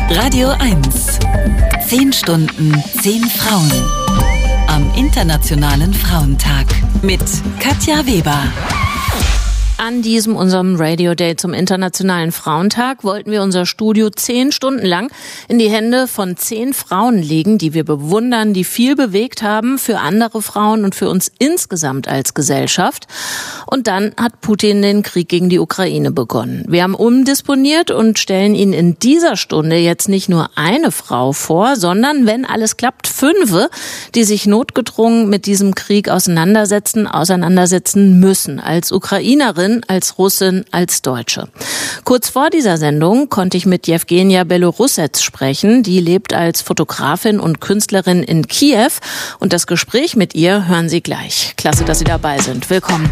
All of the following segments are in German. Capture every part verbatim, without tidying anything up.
Radio eins. Zehn Stunden, zehn Frauen. Am Internationalen Frauentag mit Katja Weber. An diesem unserem Radio Day zum Internationalen Frauentag wollten wir unser Studio zehn Stunden lang in die Hände von zehn Frauen legen, die wir bewundern, die viel bewegt haben für andere Frauen und für uns insgesamt als Gesellschaft. Und dann hat Putin den Krieg gegen die Ukraine begonnen. Wir haben umdisponiert und stellen Ihnen in dieser Stunde jetzt nicht nur eine Frau vor, sondern, wenn alles klappt, fünfe, die sich notgedrungen mit diesem Krieg auseinandersetzen, auseinandersetzen müssen, als Ukrainerin, als Russin, als Deutsche. Kurz vor dieser Sendung konnte ich mit Jewgenia Belorussets sprechen. Die lebt als Fotografin und Künstlerin in Kiew. Und das Gespräch mit ihr hören Sie gleich. Klasse, dass Sie dabei sind. Willkommen.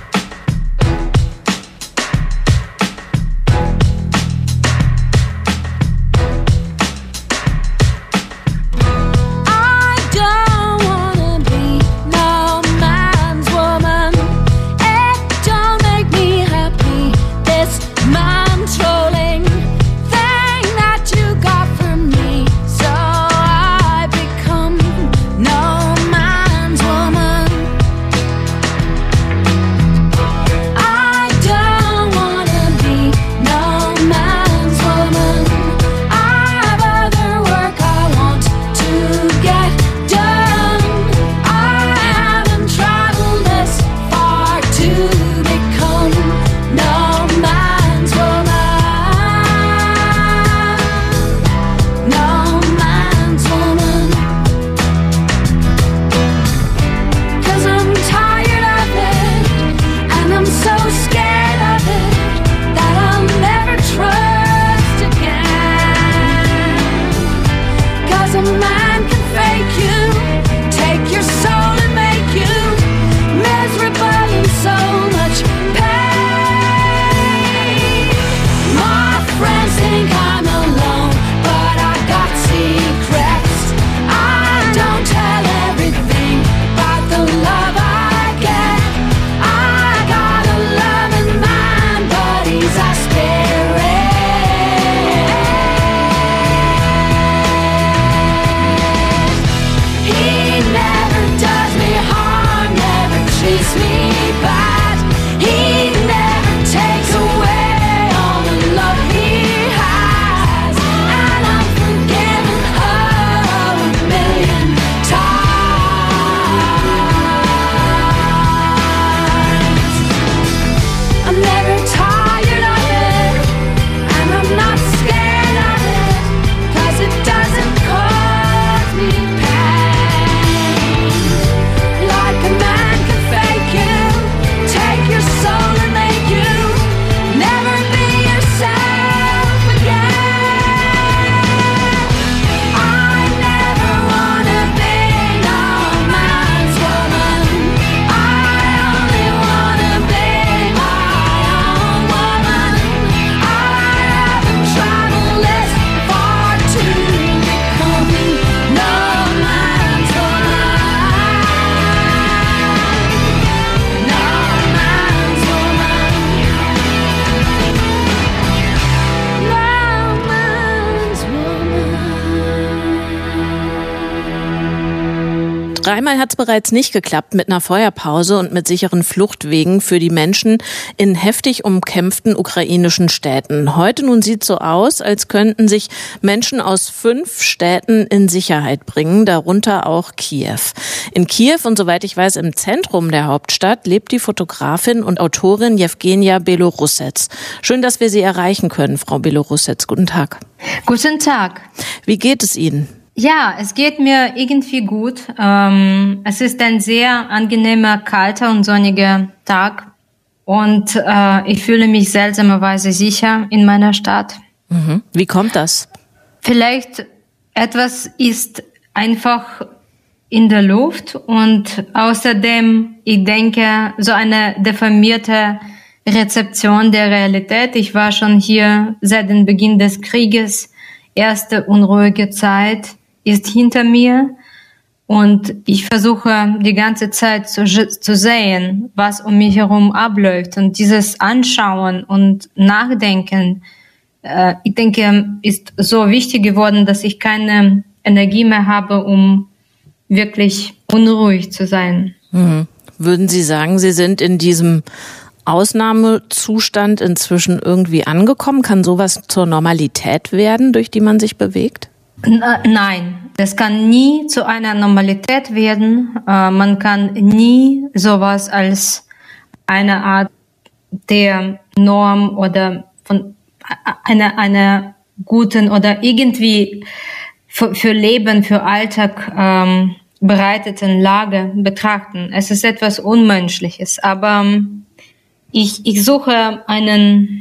Dreimal hat es bereits nicht geklappt mit einer Feuerpause und mit sicheren Fluchtwegen für die Menschen in heftig umkämpften ukrainischen Städten. Heute nun sieht es so aus, als könnten sich Menschen aus fünf Städten in Sicherheit bringen, darunter auch Kiew. In Kiew und soweit ich weiß im Zentrum der Hauptstadt lebt die Fotografin und Autorin Jewgenia Belorussets. Schön, dass wir Sie erreichen können, Frau Belorussets. Guten Tag. Guten Tag. Wie geht es Ihnen? Ja, es geht mir irgendwie gut. Ähm, es ist ein sehr angenehmer, kalter und sonniger Tag und äh, ich fühle mich seltsamerweise sicher in meiner Stadt. Mhm. Wie kommt das? Vielleicht etwas ist einfach in der Luft und außerdem, ich denke, so eine deformierte Rezeption der Realität. Ich war schon hier seit dem Beginn des Krieges. Erste unruhige Zeit ist hinter mir und ich versuche die ganze Zeit zu, zu sehen, was um mich herum abläuft. Und dieses Anschauen und Nachdenken äh, ich denke, ist so wichtig geworden, dass ich keine Energie mehr habe, um wirklich unruhig zu sein. Mhm. Würden Sie sagen, Sie sind in diesem Ausnahmezustand inzwischen irgendwie angekommen? Kann sowas zur Normalität werden, durch die man sich bewegt? Nein, das kann nie zu einer Normalität werden. Man kann nie sowas als eine Art der Norm oder von einer, einer guten oder irgendwie für, für Leben, für Alltag ähm, bereiteten Lage betrachten. Es ist etwas Unmenschliches, aber ich, ich suche einen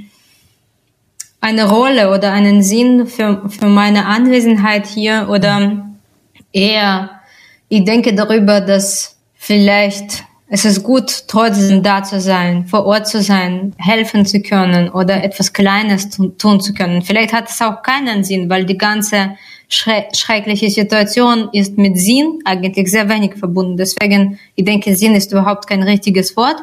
eine Rolle oder einen Sinn für, für meine Anwesenheit hier oder eher, ich denke darüber, dass vielleicht es ist gut, trotzdem da zu sein, vor Ort zu sein, helfen zu können oder etwas Kleines tun, tun zu können. Vielleicht hat es auch keinen Sinn, weil die ganze schre- schreckliche Situation ist mit Sinn eigentlich sehr wenig verbunden. Deswegen, ich denke, Sinn ist überhaupt kein richtiges Wort,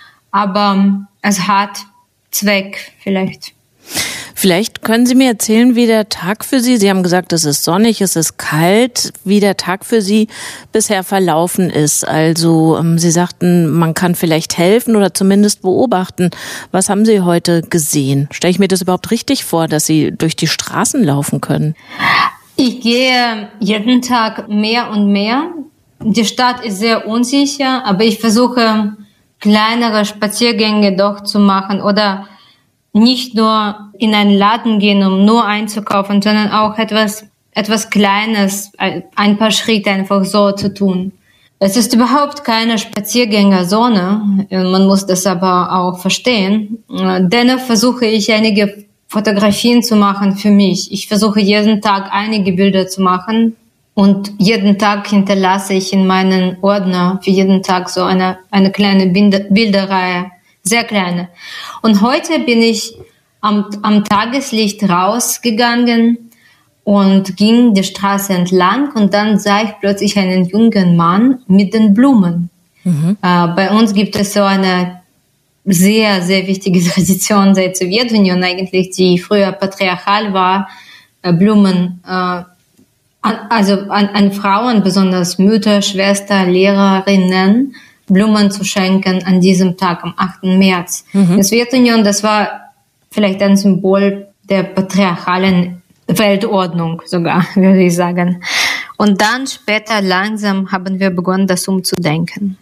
aber es hat Zweck vielleicht. Vielleicht können Sie mir erzählen, wie der Tag für Sie, Sie haben gesagt, es ist sonnig, es ist kalt, wie der Tag für Sie bisher verlaufen ist. Also Sie sagten, man kann vielleicht helfen oder zumindest beobachten. Was haben Sie heute gesehen? Stelle ich mir das überhaupt richtig vor, dass Sie durch die Straßen laufen können? Ich gehe jeden Tag mehr und mehr. Die Stadt ist sehr unsicher, aber ich versuche, kleinere Spaziergänge doch zu machen oder nicht nur in einen Laden gehen, um nur einzukaufen, sondern auch etwas, etwas Kleines, ein paar Schritte einfach so zu tun. Es ist überhaupt keine Spaziergängerzone. Man muss das aber auch verstehen. Dennoch versuche ich einige Fotografien zu machen für mich. Ich versuche jeden Tag einige Bilder zu machen und jeden Tag hinterlasse ich in meinen Ordner für jeden Tag so eine, eine kleine Bilder, Bilderreihe. Sehr kleine. Und heute bin ich am, am Tageslicht rausgegangen und ging die Straße entlang und dann sah ich plötzlich einen jungen Mann mit den Blumen. Mhm. Äh, bei uns gibt es so eine sehr, sehr wichtige Tradition seit Sowjetunion eigentlich, die früher patriarchal war, äh, Blumen, äh, an, also an, an Frauen, besonders Mütter, Schwestern, Lehrerinnen, Blumen zu schenken an diesem Tag, am achten März. Mhm. Die Sowjetunion, das war vielleicht ein Symbol der patriarchalen Weltordnung sogar, würde ich sagen. Und dann später langsam haben wir begonnen, das umzudenken.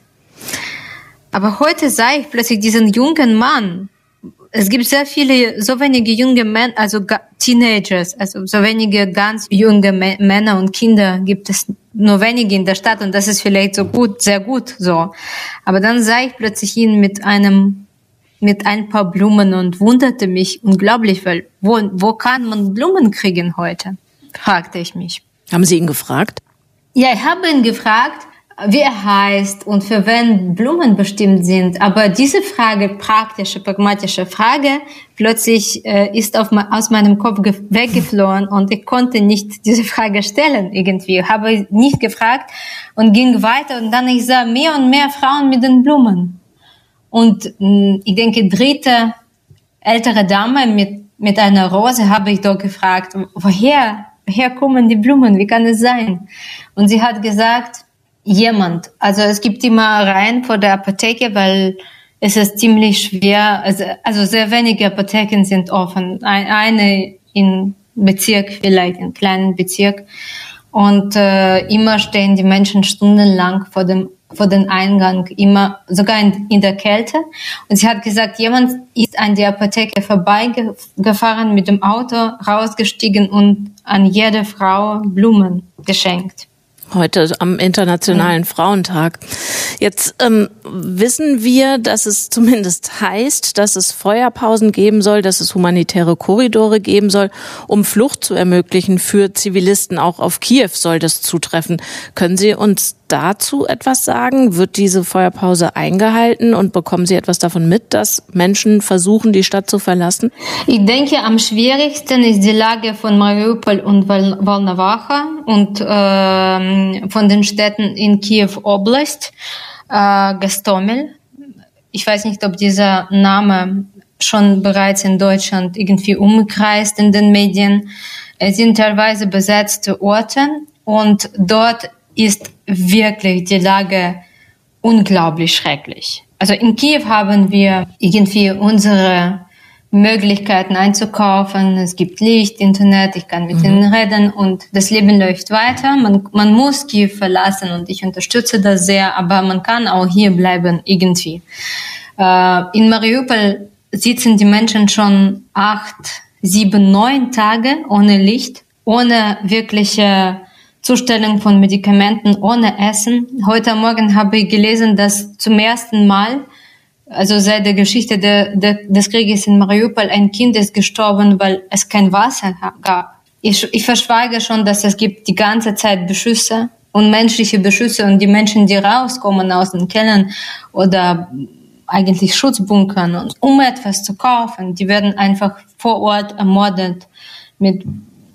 Aber heute sah ich plötzlich diesen jungen Mann. Es gibt sehr viele, so wenige junge Männer, also Teenagers, also so wenige ganz junge Männer und Kinder gibt es nur wenige in der Stadt und das ist vielleicht so gut, sehr gut so. Aber dann sah ich plötzlich ihn mit einem, mit ein paar Blumen und wunderte mich unglaublich, weil wo, wo kann man Blumen kriegen heute? Fragte ich mich. Haben Sie ihn gefragt? Ja, ich habe ihn gefragt, wie er heißt und für wen Blumen bestimmt sind. Aber diese Frage, praktische, pragmatische Frage, plötzlich äh, ist auf, aus meinem Kopf ge- weggeflohen und ich konnte nicht diese Frage stellen irgendwie. Habe nicht gefragt und ging weiter und dann ich sah mehr und mehr Frauen mit den Blumen. Und mh, ich denke, dritte ältere Dame mit, mit einer Rose habe ich doch gefragt, woher, woher kommen die Blumen? Wie kann es sein? Und sie hat gesagt, jemand. Also es gibt immer Reihen vor der Apotheke, weil es ist ziemlich schwer, also, also sehr wenige Apotheken sind offen. Eine in Bezirk, vielleicht in kleinen Bezirk. Und äh, immer stehen die Menschen stundenlang vor dem vor dem Eingang, immer sogar in, in der Kälte. Und sie hat gesagt, jemand ist an der Apotheke vorbeigefahren mit dem Auto, rausgestiegen und an jede Frau Blumen geschenkt. Heute am Internationalen mhm. Frauentag. Jetzt ähm, wissen wir, dass es zumindest heißt, dass es Feuerpausen geben soll, dass es humanitäre Korridore geben soll, um Flucht zu ermöglichen für Zivilisten. Auch auf Kiew soll das zutreffen. Können Sie uns dazu etwas sagen? Wird diese Feuerpause eingehalten und bekommen Sie etwas davon mit, dass Menschen versuchen, die Stadt zu verlassen? Ich denke, am schwierigsten ist die Lage von Mariupol und Volnowacha und äh, von den Städten in Kiew-Oblast, äh, Gostomel. Ich weiß nicht, ob dieser Name schon bereits in Deutschland irgendwie umkreist in den Medien. Es sind teilweise besetzte Orte und dort ist wirklich die Lage unglaublich schrecklich. Also in Kiew haben wir irgendwie unsere Möglichkeiten einzukaufen. Es gibt Licht, Internet, ich kann mit mhm. ihnen reden und das Leben läuft weiter. Man, man muss Kiew verlassen und ich unterstütze das sehr, aber man kann auch hier bleiben irgendwie. Äh, in Mariupol sitzen die Menschen schon acht, sieben, neun Tage ohne Licht, ohne wirkliche Zustellung von Medikamenten, ohne Essen. Heute Morgen habe ich gelesen, dass zum ersten Mal, also seit der Geschichte der, der, des Krieges in Mariupol, ein Kind ist gestorben, weil es kein Wasser gab. Ich, ich verschweige schon, dass es gibt die ganze Zeit Beschüsse, unmenschliche Beschüsse und die Menschen, die rauskommen aus den Kellern oder eigentlich Schutzbunkern, und um etwas zu kaufen, die werden einfach vor Ort ermordet mit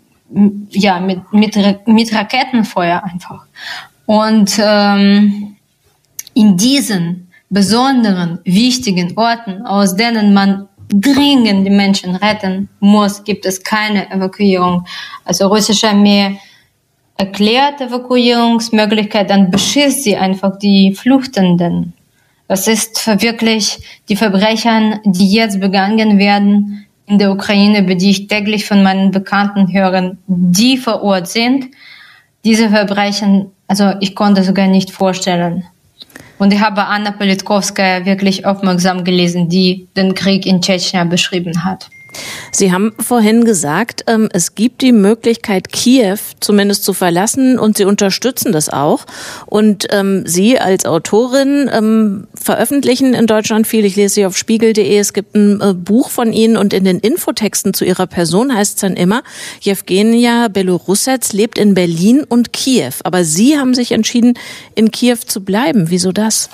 ja mit mit mit Raketenfeuer einfach. Und ähm, in diesen besonderen, wichtigen Orten, aus denen man dringend die Menschen retten muss, gibt es keine Evakuierung. Also russische Armee erklärt Evakuierungsmöglichkeit, dann beschießt sie einfach die Fluchtenden. Das ist wirklich die Verbrechen, die jetzt begangen werden in der Ukraine, über die ich täglich von meinen Bekannten höre, die vor Ort sind. Diese Verbrechen, also ich konnte sogar nicht vorstellen. Und ich habe Anna Politkovskaya wirklich aufmerksam gelesen, die den Krieg in Tschetschenien beschrieben hat. Sie haben vorhin gesagt, es gibt die Möglichkeit, Kiew zumindest zu verlassen, und Sie unterstützen das auch. Und ähm, Sie als Autorin ähm, veröffentlichen in Deutschland viel. Ich lese Sie auf spiegel punkt de. Es gibt ein äh, Buch von Ihnen, und in den Infotexten zu Ihrer Person heißt es dann immer, Jewgenia Belorussets lebt in Berlin und Kiew. Aber Sie haben sich entschieden, in Kiew zu bleiben. Wieso das?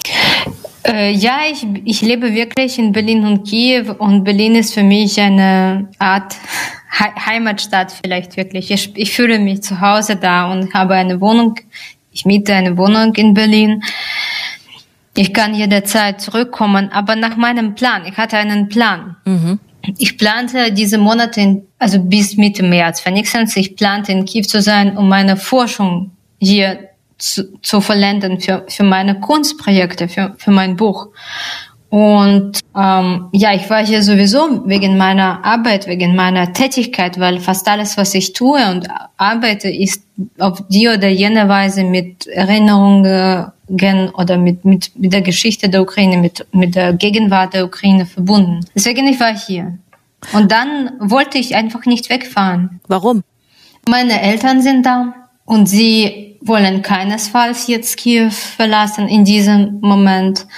Ja, ich, ich lebe wirklich in Berlin und Kiew, und Berlin ist für mich eine Art He- Heimatstadt vielleicht wirklich. Ich, ich fühle mich zu Hause da und habe eine Wohnung. Ich miete eine Wohnung in Berlin. Ich kann jederzeit zurückkommen, aber nach meinem Plan. Ich hatte einen Plan. Mhm. Ich plante diese Monate, in, also bis Mitte März wenigstens, ich plante in Kiew zu sein, um meine Forschung hier zu, zu vollenden für, für meine Kunstprojekte, für, für mein Buch. Und ähm, ja, ich war hier sowieso wegen meiner Arbeit, wegen meiner Tätigkeit, weil fast alles, was ich tue und arbeite, ist auf die oder jene Weise mit Erinnerungen oder mit, mit, mit der Geschichte der Ukraine, mit, mit der Gegenwart der Ukraine verbunden. Deswegen, ich war hier. Und dann wollte ich einfach nicht wegfahren. Warum? Meine Eltern sind da und sie wollen keinesfalls jetzt Kiew verlassen in diesem Moment.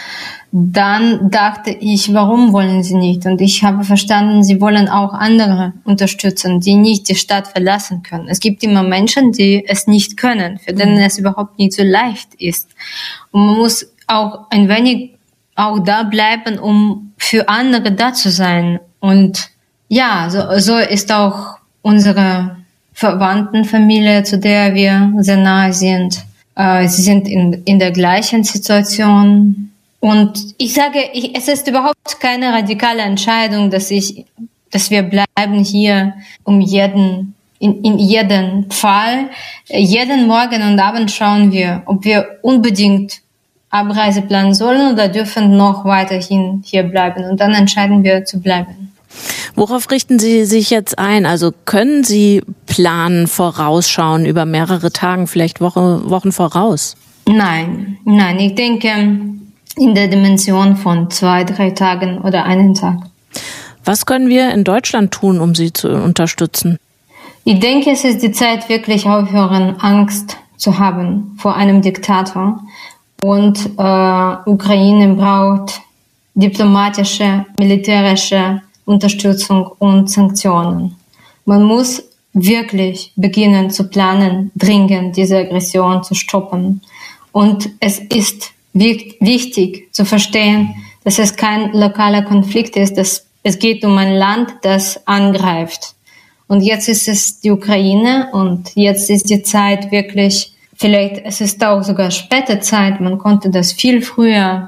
Dann dachte ich, warum wollen sie nicht? Und ich habe verstanden, sie wollen auch andere unterstützen, die nicht die Stadt verlassen können. Es gibt immer Menschen, die es nicht können, für denen es überhaupt nicht so leicht ist. Und man muss auch ein wenig auch da bleiben, um für andere da zu sein. Und ja, so, so ist auch unsere Verwandtenfamilie, zu der wir sehr nahe sind. Äh, sie sind in, in der gleichen Situation. Und ich sage, ich, es ist überhaupt keine radikale Entscheidung, dass ich, dass wir bleiben hier um jeden, in, in jedem Fall. Jeden Morgen und Abend schauen wir, ob wir unbedingt Abreise planen sollen oder dürfen noch weiterhin hier bleiben. Und dann entscheiden wir zu bleiben. Worauf richten Sie sich jetzt ein? Also können Sie planen, vorausschauen über mehrere Tage, vielleicht Woche, Wochen voraus? Nein, nein, ich denke in der Dimension von zwei, drei Tagen oder einen Tag. Was können wir in Deutschland tun, um Sie zu unterstützen? Ich denke, es ist die Zeit, wirklich aufhören, Angst zu haben vor einem Diktator. Und äh, Ukraine braucht diplomatische, militärische Unterstützung und Sanktionen. Man muss wirklich beginnen zu planen, dringend diese Aggression zu stoppen. Und es ist wichtig zu verstehen, dass es kein lokaler Konflikt ist, dass es geht um ein Land, das angreift. Und jetzt ist es die Ukraine und jetzt ist die Zeit wirklich, vielleicht es ist auch sogar späte Zeit, man konnte das viel früher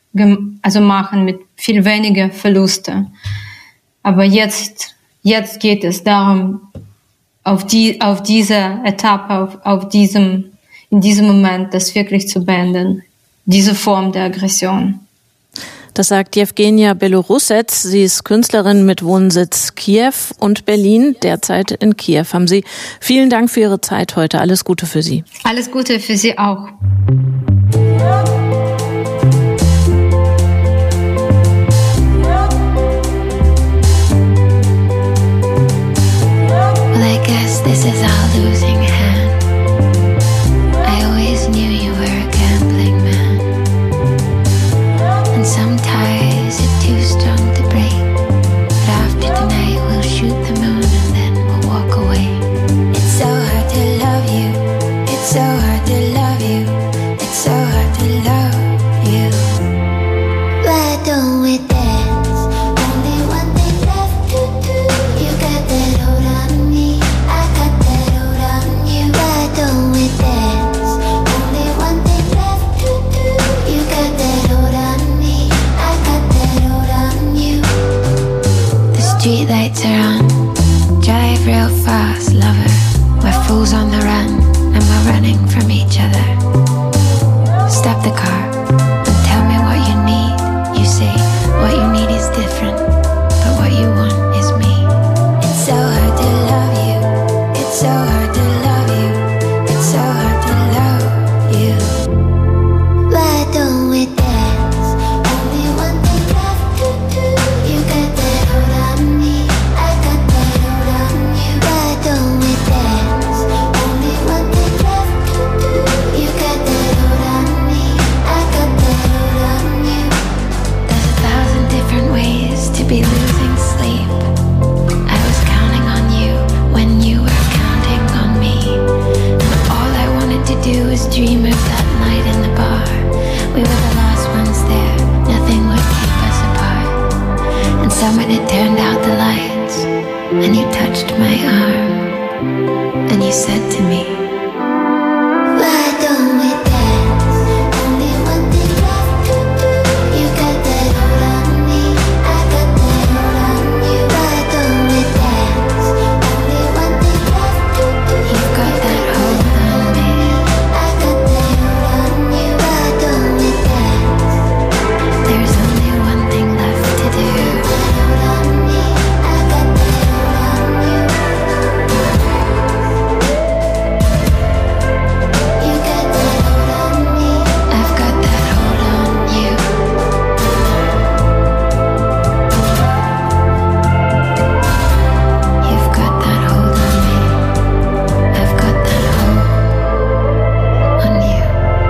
also machen mit viel weniger Verluste. Aber jetzt, jetzt geht es darum, auf die, auf dieser Etappe, auf, auf diesem, in diesem Moment, das wirklich zu beenden, diese Form der Aggression. Das sagt Jewgenia Belorussec. Sie ist Künstlerin mit Wohnsitz Kiew und Berlin, derzeit in Kiew. Haben Sie vielen Dank für Ihre Zeit heute. Alles Gute für Sie. Alles Gute für Sie auch. This is our losing hand. I always knew you were a gambling man. And some ties are too strong to break. But after tonight we'll shoot the moon and then we'll walk away. It's so hard to love you. It's so hard to love you. It's so hard to love you. Why don't we dance? Only one thing left to do. You got that hold on me. Don't we dance? Only one thing left to do. You got that hold on me. I got that hold on you. The street lights are on. Drive real fast, lover. We're fools on the run, and we're running from each other. Stop the car and tell me what you need. You say what you need is different, but what you want is me. It's so hard to love you. It's so hard to love you. So hard to love you. Why don't we dance? Only one thing left to do. You got that hold on me. I got that hold on you. Why don't we dance? Only one thing left to do. You got that hold on me. I got that hold on you. There's a thousand different ways to be losing sleep. I was counting on you when you were counting on me. To do is dream of that night in the bar. We were the last ones there. Nothing would keep us apart. And someone had turned out the lights, and you touched my arm, and you said to me, why don't we dance? Only one thing left to do. You got that hold on me. I got that hold on you. Why don't we dance? Only one thing left to do. You've got that hold on me. There's only one thing left to do. I've got that hold on you. You've got that hold on me. I've got that hold on you.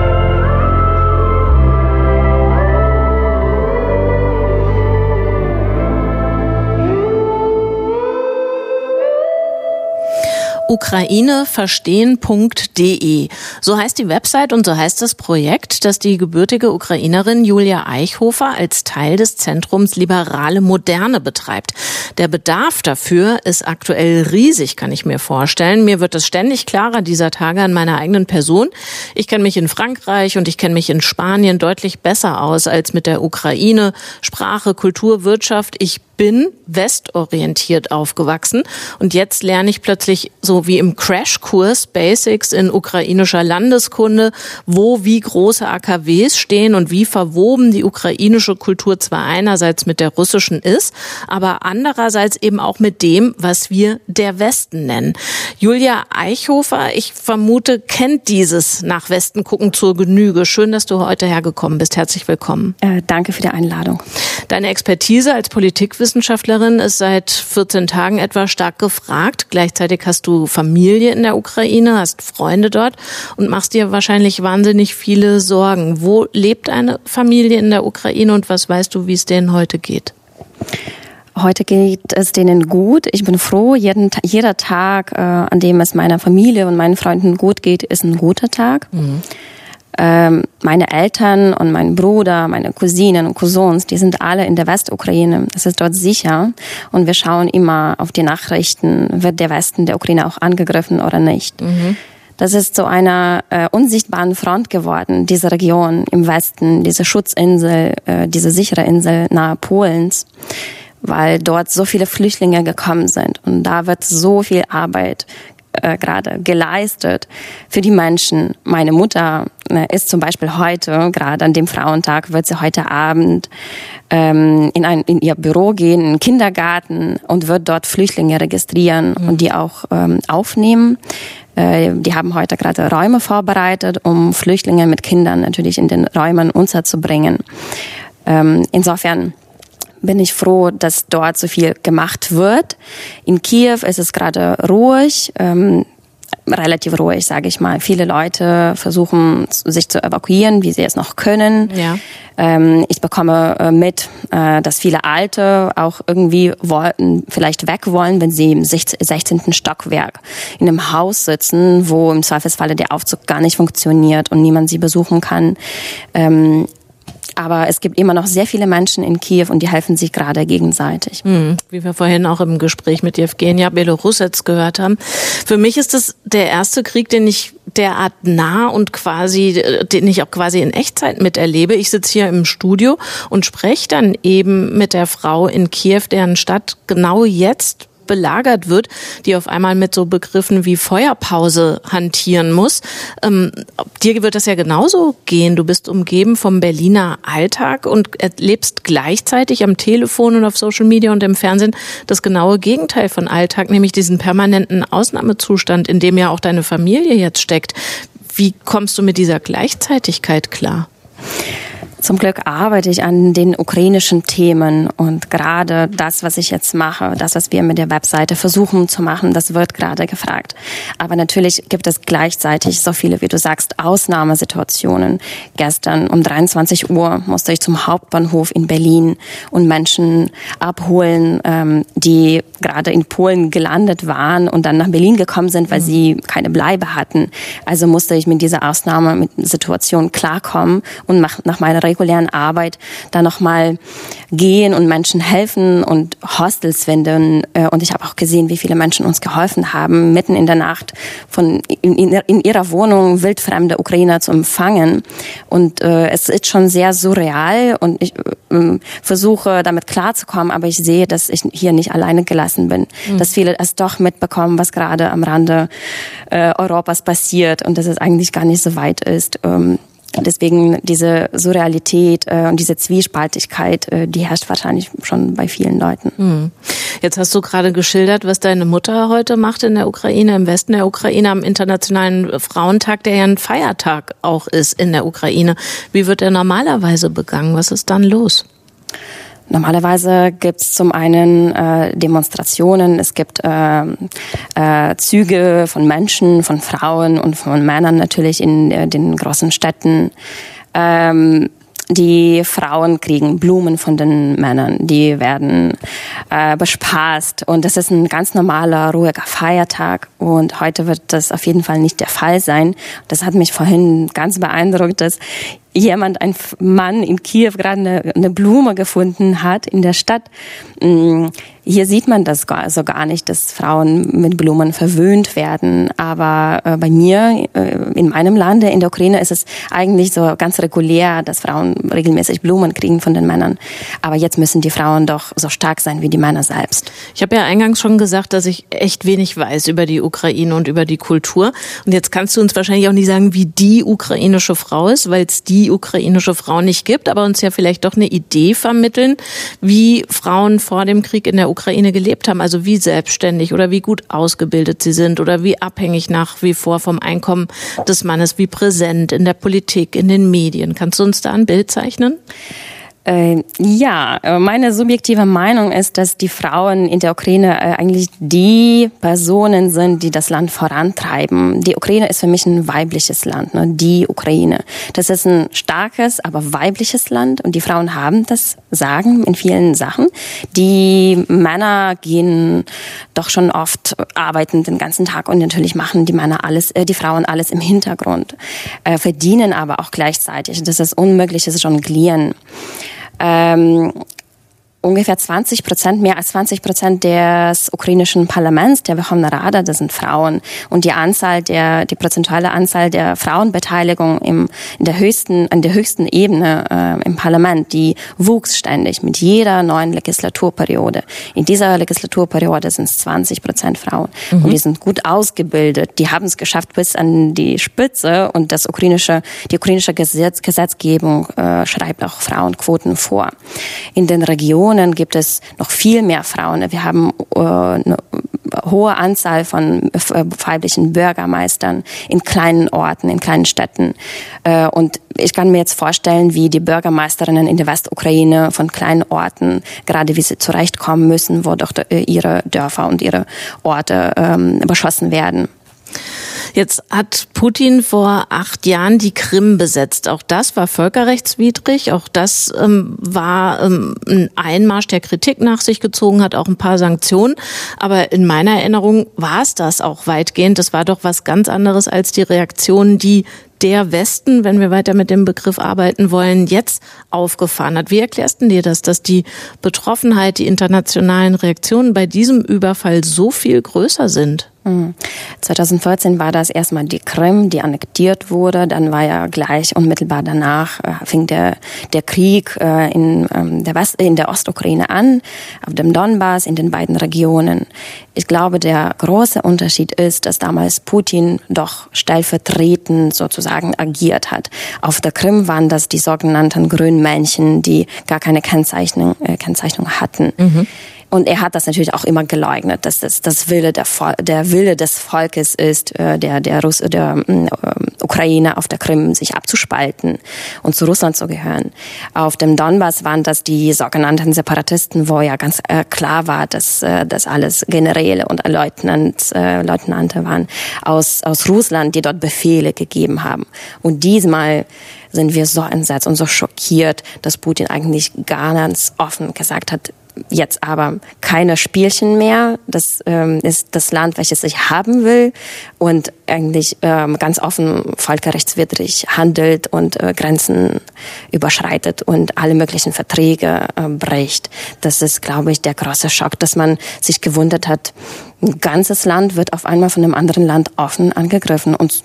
Ukraine verstehen punkt de. So heißt die Website und so heißt das Projekt, das die gebürtige Ukrainerin Julia Eichhofer als Teil des Zentrums Liberale Moderne betreibt. Der Bedarf dafür ist aktuell riesig, kann ich mir vorstellen. Mir wird es ständig klarer dieser Tage an meiner eigenen Person. Ich kenne mich in Frankreich und ich kenne mich in Spanien deutlich besser aus als mit der Ukraine. Sprache, Kultur, Wirtschaft. Ich bin westorientiert aufgewachsen und jetzt lerne ich plötzlich so wie im Crashkurs Basics in ukrainischer Landeskunde, wo wie große A K Ws stehen und wie verwoben die ukrainische Kultur zwar einerseits mit der russischen ist, aber andererseits eben auch mit dem, was wir der Westen nennen. Julia Eichhofer, ich vermute, kennt dieses nach Westen gucken zur Genüge. Schön, dass du heute hergekommen bist. Herzlich willkommen. Äh, danke für die Einladung. Deine Expertise als Politikwissenschaftlerin ist seit vierzehn Tagen etwa stark gefragt. Gleichzeitig hast du Familie in der Ukraine, hast Freunde dort und machst dir wahrscheinlich wahnsinnig viele Sorgen. Wo lebt eine Familie in der Ukraine und was weißt du, wie es denen heute geht? Heute geht es denen gut. Ich bin froh. Jeden, jeder Tag, äh, an dem es meiner Familie und meinen Freunden gut geht, ist ein guter Tag. Mhm. Ähm, meine Eltern und mein Bruder, meine Cousinen und Cousins, die sind alle in der Westukraine. Es ist dort sicher und wir schauen immer auf die Nachrichten, wird der Westen der Ukraine auch angegriffen oder nicht. Mhm. Das ist zu einer äh, unsichtbaren Front geworden, diese Region im Westen, diese Schutzinsel, äh, diese sichere Insel nahe Polens, weil dort so viele Flüchtlinge gekommen sind. Und da wird so viel Arbeit äh, gerade geleistet für die Menschen. Meine Mutter äh, ist zum Beispiel heute, gerade an dem Frauentag, wird sie heute Abend ähm, in, ein, in ihr Büro gehen, in den Kindergarten und wird dort Flüchtlinge registrieren mhm. und die auch ähm, aufnehmen. Äh, die haben heute gerade Räume vorbereitet, um Flüchtlinge mit Kindern natürlich in den Räumen unterzubringen. Ähm, insofern bin ich froh, dass dort so viel gemacht wird. In Kiew ist es gerade ruhig, ähm, relativ ruhig, sage ich mal. Viele Leute versuchen, sich zu evakuieren, wie sie es noch können. Ja. Ähm, ich bekomme äh, mit, äh, dass viele Alte auch irgendwie wollten, vielleicht weg wollen, wenn sie im sechzehnten Stockwerk in einem Haus sitzen, wo im Zweifelsfalle der Aufzug gar nicht funktioniert und niemand sie besuchen kann. Ähm, Aber es gibt immer noch sehr viele Menschen in Kiew und die helfen sich gerade gegenseitig. Hm, wie wir vorhin auch im Gespräch mit Jewgenia Belorussets gehört haben. Für mich ist das der erste Krieg, den ich derart nah und quasi, den ich auch quasi in Echtzeit miterlebe. Ich sitze hier im Studio und spreche dann eben mit der Frau in Kiew, deren Stadt genau jetzt belagert wird, die auf einmal mit so Begriffen wie Feuerpause hantieren muss. Ähm, dir wird das ja genauso gehen. Du bist umgeben vom Berliner Alltag und erlebst gleichzeitig am Telefon und auf Social Media und im Fernsehen das genaue Gegenteil von Alltag, nämlich diesen permanenten Ausnahmezustand, in dem ja auch deine Familie jetzt steckt. Wie kommst du mit dieser Gleichzeitigkeit klar? Zum Glück arbeite ich an den ukrainischen Themen und gerade das, was ich jetzt mache, das, was wir mit der Webseite versuchen zu machen, das wird gerade gefragt. Aber natürlich gibt es gleichzeitig so viele, wie du sagst, Ausnahmesituationen. Gestern um dreiundzwanzig Uhr musste ich zum Hauptbahnhof in Berlin und Menschen abholen, ähm, die gerade in Polen gelandet waren und dann nach Berlin gekommen sind, weil mhm. sie keine Bleibe hatten. Also musste ich mit dieser Ausnahmesituation klarkommen und nach meiner regulären Arbeit da nochmal gehen und Menschen helfen und Hostels finden. Und ich habe auch gesehen, wie viele Menschen uns geholfen haben, mitten in der Nacht von in, in ihrer Wohnung wildfremde Ukrainer zu empfangen. Und äh, es ist schon sehr surreal und ich äh, versuche damit klarzukommen, aber ich sehe, dass ich hier nicht alleine gelassen bin. Mhm. Dass viele es doch mitbekommen, was gerade am Rande äh, Europas passiert und dass es eigentlich gar nicht so weit ist. Ähm, Deswegen diese Surrealität äh, und diese Zwiespaltigkeit, äh, die herrscht wahrscheinlich schon bei vielen Leuten. Hm. Jetzt hast du gerade geschildert, was deine Mutter heute macht in der Ukraine, im Westen der Ukraine, am Internationalen Frauentag, der ja ein Feiertag auch ist in der Ukraine. Wie wird der normalerweise begangen? Was ist dann los? Normalerweise gibt's zum einen äh, Demonstrationen, es gibt äh, äh, Züge von Menschen, von Frauen und von Männern natürlich in äh, den großen Städten. Ähm, Die Frauen kriegen Blumen von den Männern, die werden äh, bespaßt und das ist ein ganz normaler, ruhiger Feiertag und heute wird das auf jeden Fall nicht der Fall sein. Das hat mich vorhin ganz beeindruckt, dass jemand, ein Mann in Kiew gerade eine, eine Blume gefunden hat in der Stadt. Hier sieht man das gar, so gar nicht, dass Frauen mit Blumen verwöhnt werden. Aber äh, bei mir, äh, in meinem Lande, in der Ukraine, ist es eigentlich so ganz regulär, dass Frauen regelmäßig Blumen kriegen von den Männern. Aber jetzt müssen die Frauen doch so stark sein wie die Männer selbst. Ich habe ja eingangs schon gesagt, dass ich echt wenig weiß über die Ukraine und über die Kultur. Und jetzt kannst du uns wahrscheinlich auch nicht sagen, wie die ukrainische Frau ist, weil es die ukrainische Frau nicht gibt, aber uns ja vielleicht doch eine Idee vermitteln, wie Frauen vor dem Krieg in der Ukraine gelebt haben, also wie selbstständig oder wie gut ausgebildet sie sind oder wie abhängig nach wie vor vom Einkommen des Mannes, wie präsent in der Politik, in den Medien. Kannst du uns da ein Bild zeichnen? Äh, ja, meine subjektive Meinung ist, dass die Frauen in der Ukraine äh, eigentlich die Personen sind, die das Land vorantreiben. Die Ukraine ist für mich ein weibliches Land, ne? Die Ukraine. Das ist ein starkes, aber weibliches Land und die Frauen haben das Sagen in vielen Sachen. Die Männer gehen doch schon oft arbeiten den ganzen Tag und natürlich machen die Männer alles, äh, die Frauen alles im Hintergrund, äh, verdienen aber auch gleichzeitig. Das ist unmögliches Jonglieren. Ähm, ungefähr zwanzig Prozent, mehr als zwanzig Prozent des ukrainischen Parlaments, der Verkhovna Rada, das sind Frauen. Und die Anzahl der, die prozentuale Anzahl der Frauenbeteiligung im, in der höchsten, an der höchsten Ebene äh, im Parlament, die wuchs ständig mit jeder neuen Legislaturperiode. In dieser Legislaturperiode sind es zwanzig Prozent Frauen. Mhm. Und die sind gut ausgebildet. Die haben es geschafft bis an die Spitze. Und das ukrainische, die ukrainische Gesetz, Gesetzgebung äh, schreibt auch Frauenquoten vor. In den Regionen gibt es noch viel mehr Frauen. Wir haben äh, eine hohe Anzahl von äh, weiblichen Bürgermeistern in kleinen Orten, in kleinen Städten. Äh, und ich kann mir jetzt vorstellen, wie die Bürgermeisterinnen in der Westukraine von kleinen Orten, gerade wie sie zurechtkommen müssen, wo doch äh, ihre Dörfer und ihre Orte ähm, beschossen werden. Jetzt hat Putin vor acht Jahren die Krim besetzt. Auch das war völkerrechtswidrig. Auch das ähm, war ähm, ein Einmarsch, der Kritik nach sich gezogen hat, auch ein paar Sanktionen. Aber in meiner Erinnerung war es das auch weitgehend. Das war doch was ganz anderes als die Reaktionen, die der Westen, wenn wir weiter mit dem Begriff arbeiten wollen, jetzt aufgefahren hat. Wie erklärst du dir das, dass die Betroffenheit, die internationalen Reaktionen bei diesem Überfall so viel größer sind? zwanzig vierzehn war das erstmal die Krim, die annektiert wurde. Dann war ja gleich unmittelbar danach äh, fing der der Krieg äh, in ähm, der West in der Ostukraine an, auf dem Donbass, in den beiden Regionen. Ich glaube, der große Unterschied ist, dass damals Putin doch stellvertretend sozusagen agiert hat. Auf der Krim waren das die sogenannten Grünmännchen, die gar keine Kennzeichnung äh, Kennzeichnung hatten. Mhm. Und er hat das natürlich auch immer geleugnet, dass das das Wille der, der Wille des Volkes ist, der der, Russ, der äh, Ukraine auf der Krim sich abzuspalten und zu Russland zu gehören. Auf dem Donbass waren das die sogenannten Separatisten, wo ja ganz äh, klar war, dass äh, das alles Generäle und Leutnant, äh, Leutnante waren aus aus Russland, die dort Befehle gegeben haben. Und diesmal sind wir so entsetzt und so schockiert, dass Putin eigentlich gar ganz offen gesagt hat, jetzt aber keine Spielchen mehr. Das ähm, ist das Land, welches ich haben will und eigentlich ähm, ganz offen völkerrechtswidrig handelt und äh, Grenzen überschreitet und alle möglichen Verträge äh, bricht. Das ist, glaube ich, der große Schock, dass man sich gewundert hat, ein ganzes Land wird auf einmal von einem anderen Land offen angegriffen. Und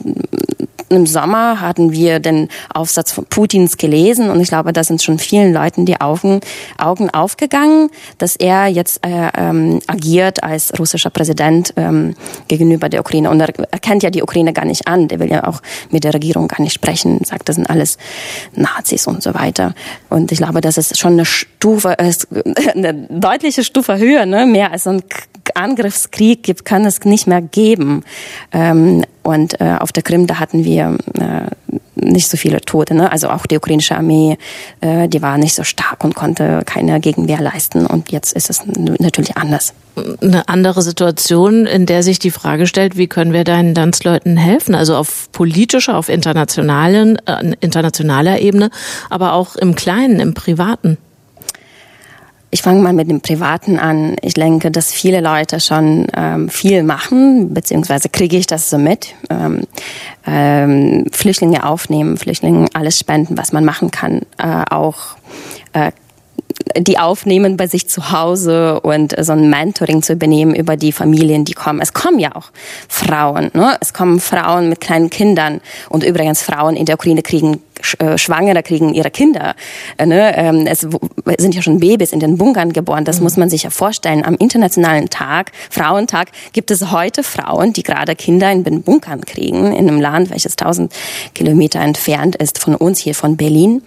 im Sommer hatten wir den Aufsatz von Putins gelesen und ich glaube, da sind schon vielen Leuten die Augen, Augen aufgegangen, dass er jetzt äh, ähm, agiert als russischer Präsident ähm, gegenüber der Ukraine. Und er erkennt ja die Ukraine gar nicht an. Der will ja auch mit der Regierung gar nicht sprechen, sagt, das sind alles Nazis und so weiter. Und ich glaube, das ist schon eine Stufe, äh, eine deutliche Stufe höher, ne? Mehr als so ein Angriffskrieg gibt, kann es nicht mehr geben. Ähm, und äh, auf der Krim, da hatten wir äh, nicht so viele Tote. Ne? Also auch die ukrainische Armee, äh, die war nicht so stark und konnte keine Gegenwehr leisten. Und jetzt ist es natürlich anders. Eine andere Situation, in der sich die Frage stellt, wie können wir deinen Landsleuten helfen? Also auf politischer, auf internationalen, äh, internationaler Ebene, aber auch im Kleinen, im Privaten. Ich fange mal mit dem Privaten an. Ich denke, dass viele Leute schon ähm, viel machen, beziehungsweise kriege ich das so mit. Ähm, ähm, Flüchtlinge aufnehmen, Flüchtlinge alles spenden, was man machen kann. Äh, auch äh, die aufnehmen bei sich zu Hause und so ein Mentoring zu übernehmen über die Familien, die kommen. Es kommen ja auch Frauen, ne? Es kommen Frauen mit kleinen Kindern und übrigens Frauen in der Ukraine kriegen äh, Schwangere kriegen ihre Kinder. Äh, ne? ähm, es sind ja schon Babys in den Bunkern geboren. Das mhm. muss man sich ja vorstellen. Am internationalen Tag, Frauentag, gibt es heute Frauen, die gerade Kinder in den Bunkern kriegen in einem Land, welches tausend Kilometer entfernt ist von uns hier, von Berlin.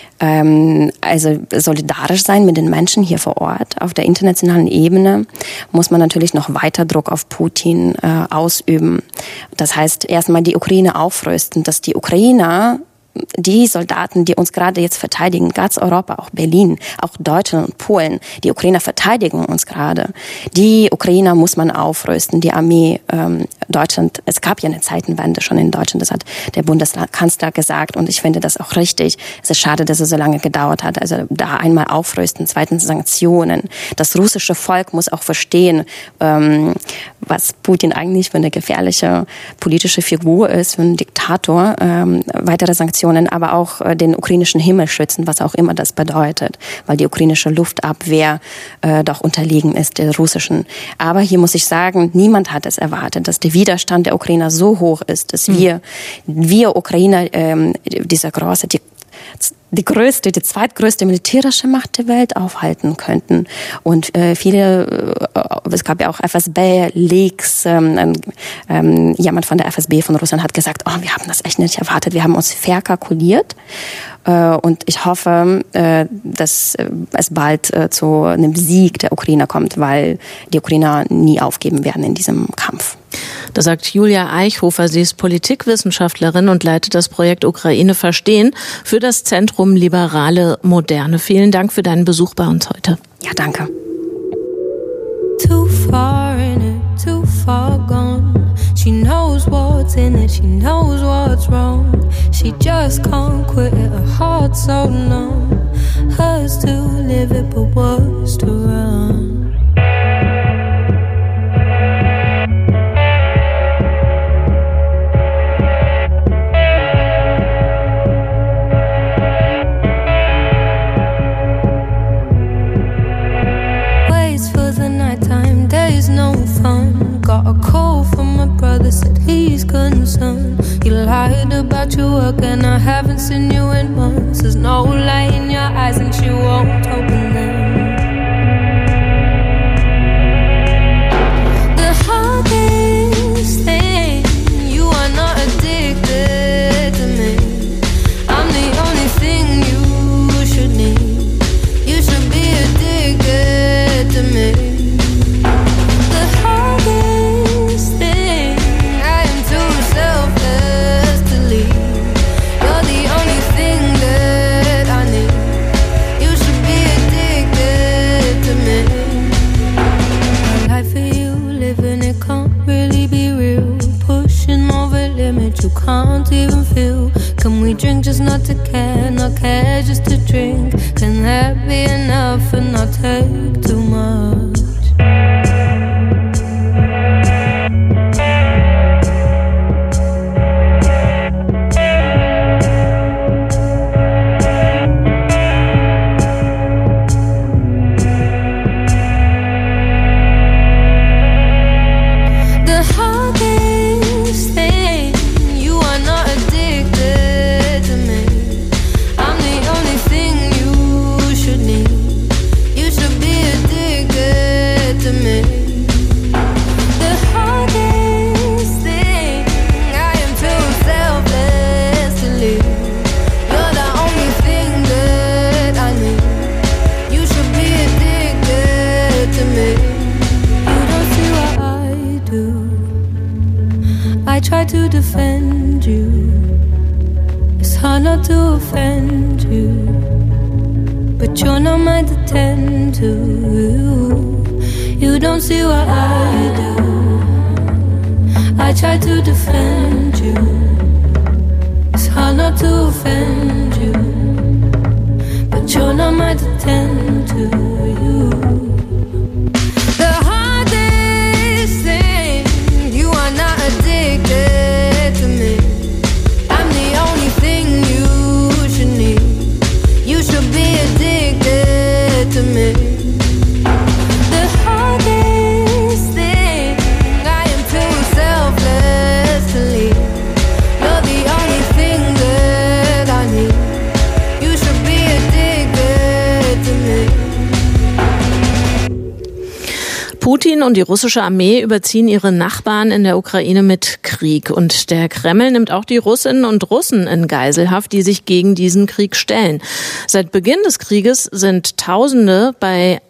Also solidarisch sein mit den Menschen hier vor Ort. Auf der internationalen Ebene muss man natürlich noch weiter Druck auf Putin äh, ausüben. Das heißt, erstmal die Ukraine aufrüsten, dass die Ukrainer, die Soldaten, die uns gerade jetzt verteidigen, ganz Europa, auch Berlin, auch Deutschland und Polen, die Ukrainer verteidigen uns gerade. Die Ukrainer muss man aufrüsten, die Armee ähm, Deutschland, es gab ja eine Zeitenwende schon in Deutschland, das hat der Bundeskanzler gesagt und ich finde das auch richtig. Es ist schade, dass es so lange gedauert hat. Also da einmal aufrüsten, zweitens Sanktionen. Das russische Volk muss auch verstehen, ähm, was Putin eigentlich für eine gefährliche politische Figur ist, für einen Diktator. Ähm, weitere Sanktionen, aber auch äh, den ukrainischen Himmel schützen, was auch immer das bedeutet, weil die ukrainische Luftabwehr äh, doch unterlegen ist der russischen. Aber hier muss ich sagen, niemand hat es erwartet, dass der Widerstand der Ukrainer so hoch ist, dass mhm. wir, wir Ukrainer, ähm, dieser große, die die größte, die zweitgrößte militärische Macht der Welt aufhalten könnten. Und äh, viele, äh, es gab ja auch F S B-Leaks, ähm, ähm, jemand von der F S B von Russland hat gesagt, oh, wir haben das echt nicht erwartet, wir haben uns verkalkuliert. Äh, und ich hoffe, äh, dass es bald äh, zu einem Sieg der Ukrainer kommt, weil die Ukrainer nie aufgeben werden in diesem Kampf. Das sagt Julia Eichhofer. Sie ist Politikwissenschaftlerin und leitet das Projekt Ukraine verstehen für das Zentrum Liberale Moderne. Vielen Dank für deinen Besuch bei uns heute. Ja, danke. Too far in it, too far gone. She knows what's in it, she knows what's wrong. She just can't quit it, her heart's so numb. Hers to live it, but worse to run. No fun. Got a call from my brother, said he's concerned. You lied about your work and I haven't seen you in months. There's no light in your eyes and she won't open them. The hardest thing, you are not addicted to me. I'm the only thing you should need. You should be addicted to me. You can't even feel. Can we drink just not to care, not care just to drink? Can that be enough and not take too much? I try to defend you. It's hard not to offend you, but you're not mine to tend to. You don't see what I do. I try to defend you. It's hard not to offend you, but you're not mine to tend to. You. The hardest thing, you are not addicted to me. I'm the only thing you should need. You should be addicted to me. The hardest thing, I am too selfless to leave. You're the only thing that I need. You should be addicted to me. Putin und die russische Armee überziehen ihre Nachbarn in der Ukraine mit Krieg. Und der Kreml nimmt auch die Russinnen und Russen in Geiselhaft, die sich gegen diesen Krieg stellen. Seit Beginn des Krieges sind Tausende bei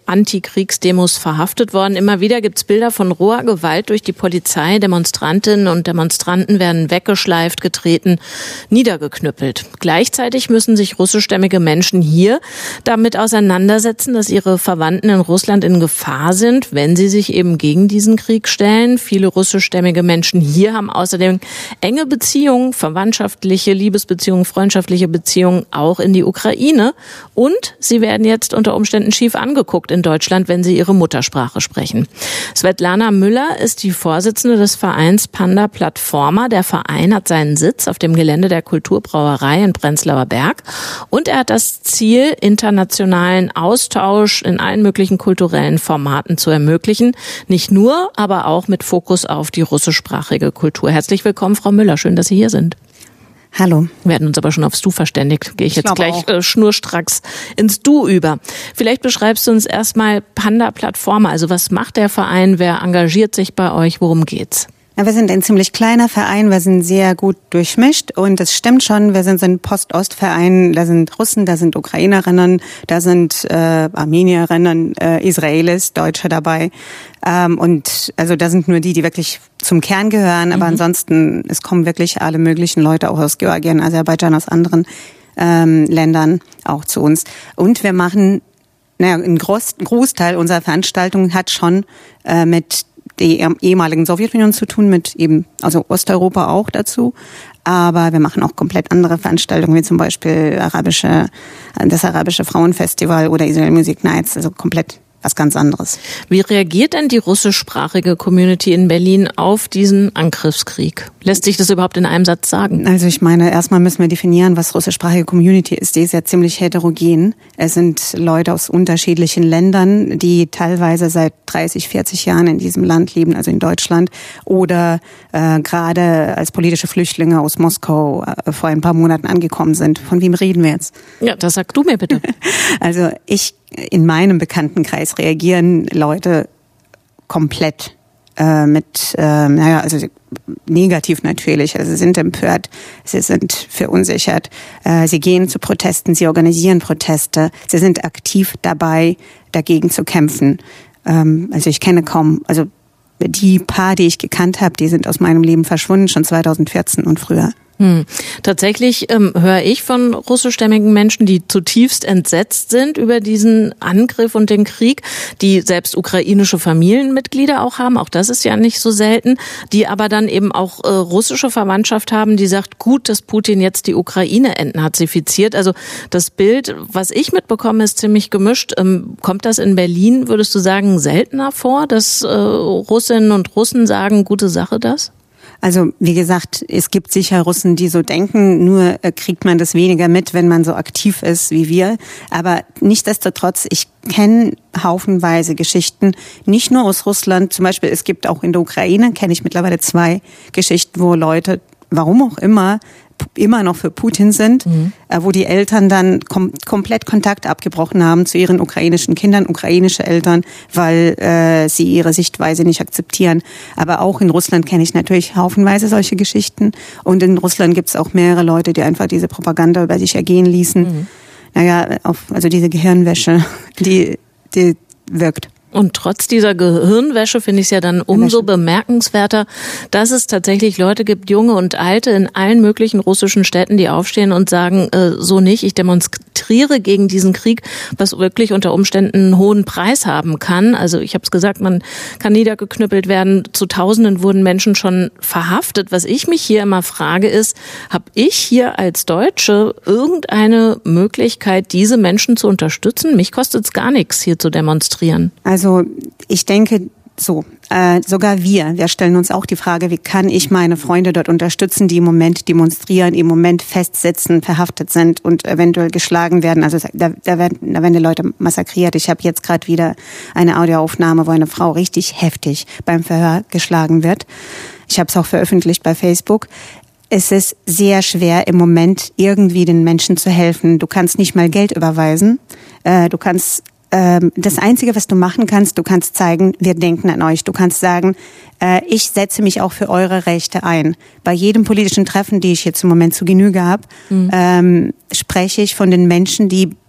Antikriegsdemos verhaftet worden. Immer wieder gibt's Bilder von roher Gewalt durch die Polizei. Demonstrantinnen und Demonstranten werden weggeschleift, getreten, niedergeknüppelt. Gleichzeitig müssen sich russischstämmige Menschen hier damit auseinandersetzen, dass ihre Verwandten in Russland in Gefahr sind, wenn sie sich eben gegen diesen Krieg stellen. Viele russischstämmige Menschen hier haben außerdem enge Beziehungen, verwandtschaftliche, Liebesbeziehungen, freundschaftliche Beziehungen auch in die Ukraine. Und sie werden jetzt unter Umständen schief angeguckt in Deutschland, wenn sie ihre Muttersprache sprechen. Svetlana Müller ist die Vorsitzende des Vereins Panda Platforma. Der Verein hat seinen Sitz auf dem Gelände der Kulturbrauerei in Prenzlauer Berg und er hat das Ziel, internationalen Austausch in allen möglichen kulturellen Formaten zu ermöglichen. Nicht nur, aber auch mit Fokus auf die russischsprachige Kultur. Herzlich willkommen, Frau Müller. Schön, dass Sie hier sind. Hallo. Wir hatten uns aber schon aufs Du verständigt. Gehe ich, ich jetzt gleich äh, schnurstracks ins Du über. Vielleicht beschreibst du uns erstmal Panda Platforma. Also was macht der Verein? Wer engagiert sich bei euch? Worum geht's? Ja, wir sind ein ziemlich kleiner Verein, wir sind sehr gut durchmischt und es stimmt schon, wir sind so ein Post-Ost-Verein, da sind Russen, da sind Ukrainerinnen, da sind äh, Armenierinnen, äh, Israelis, Deutsche dabei ähm, und also da sind nur die, die wirklich zum Kern gehören, aber mhm. ansonsten, es kommen wirklich alle möglichen Leute auch aus Georgien, Aserbaidschan, aus anderen ähm, Ländern auch zu uns und wir machen, naja, ein Groß, Großteil unserer Veranstaltungen hat schon äh, mit die ehemaligen Sowjetunion zu tun, mit eben, also Osteuropa auch dazu. Aber wir machen auch komplett andere Veranstaltungen, wie zum Beispiel arabische, das arabische Frauenfestival oder Israel Music Nights, also komplett was ganz anderes. Wie reagiert denn die russischsprachige Community in Berlin auf diesen Angriffskrieg? Lässt sich das überhaupt in einem Satz sagen? Also ich meine, erstmal müssen wir definieren, was russischsprachige Community ist. Die ist ja ziemlich heterogen. Es sind Leute aus unterschiedlichen Ländern, die teilweise seit dreißig, vierzig Jahren in diesem Land leben, also in Deutschland, oder äh, gerade als politische Flüchtlinge aus Moskau äh, vor ein paar Monaten angekommen sind. Von wem reden wir jetzt? Ja, das sag du mir bitte. Also ich in meinem Bekanntenkreis reagieren Leute komplett äh, mit, äh, naja, also negativ natürlich. Also sie sind empört, sie sind verunsichert, äh, sie gehen zu Protesten, sie organisieren Proteste, sie sind aktiv dabei, dagegen zu kämpfen. Ähm, also ich kenne kaum, also die paar, die ich gekannt habe, die sind aus meinem Leben verschwunden, schon zweitausendvierzehn und früher. Hm. Tatsächlich ähm, höre ich von russischstämmigen Menschen, die zutiefst entsetzt sind über diesen Angriff und den Krieg, die selbst ukrainische Familienmitglieder auch haben, auch das ist ja nicht so selten, die aber dann eben auch äh, russische Verwandtschaft haben, die sagt, gut, dass Putin jetzt die Ukraine entnazifiziert. Also das Bild, was ich mitbekomme, ist ziemlich gemischt. Ähm, kommt das in Berlin, würdest du sagen, seltener vor, dass äh, Russinnen und Russen sagen, gute Sache das? Also wie gesagt, es gibt sicher Russen, die so denken, nur kriegt man das weniger mit, wenn man so aktiv ist wie wir. Aber nichtsdestotrotz, ich kenne haufenweise Geschichten, nicht nur aus Russland, zum Beispiel es gibt auch in der Ukraine, kenne ich mittlerweile zwei Geschichten, wo Leute, warum auch immer, immer noch für Putin sind, mhm. wo die Eltern dann kom- komplett Kontakt abgebrochen haben zu ihren ukrainischen Kindern, ukrainische Eltern, weil äh, sie ihre Sichtweise nicht akzeptieren. Aber auch in Russland kenne ich natürlich haufenweise solche Geschichten. Und in Russland gibt es auch mehrere Leute, die einfach diese Propaganda über sich ergehen ließen. Mhm. Naja, auf, also diese Gehirnwäsche, die, die wirkt. Und trotz dieser Gehirnwäsche finde ich es ja dann umso bemerkenswerter, dass es tatsächlich Leute gibt, junge und alte in allen möglichen russischen Städten, die aufstehen und sagen, äh, so nicht, ich demonstriere gegen diesen Krieg, was wirklich unter Umständen einen hohen Preis haben kann. Also ich habe es gesagt, man kann niedergeknüppelt werden. Zu Tausenden wurden Menschen schon verhaftet. Was ich mich hier immer frage ist, habe ich hier als Deutsche irgendeine Möglichkeit, diese Menschen zu unterstützen? Mich kostet es gar nichts, hier zu demonstrieren. Also ich denke so, äh, sogar wir, wir stellen uns auch die Frage, wie kann ich meine Freunde dort unterstützen, die im Moment demonstrieren, im Moment festsitzen, verhaftet sind und eventuell geschlagen werden. Also da, da, werden, da werden die Leute massakriert. Ich habe jetzt gerade wieder eine Audioaufnahme, wo eine Frau richtig heftig beim Verhör geschlagen wird. Ich habe es auch veröffentlicht bei Facebook. Es ist sehr schwer im Moment irgendwie den Menschen zu helfen. Du kannst nicht mal Geld überweisen. Äh, du kannst das Einzige, was du machen kannst, du kannst zeigen, wir denken an euch. Du kannst sagen, äh, ich setze mich auch für eure Rechte ein. Bei jedem politischen Treffen, die ich jetzt im Moment zu Genüge habe, mhm. ähm, spreche ich von den Menschen, die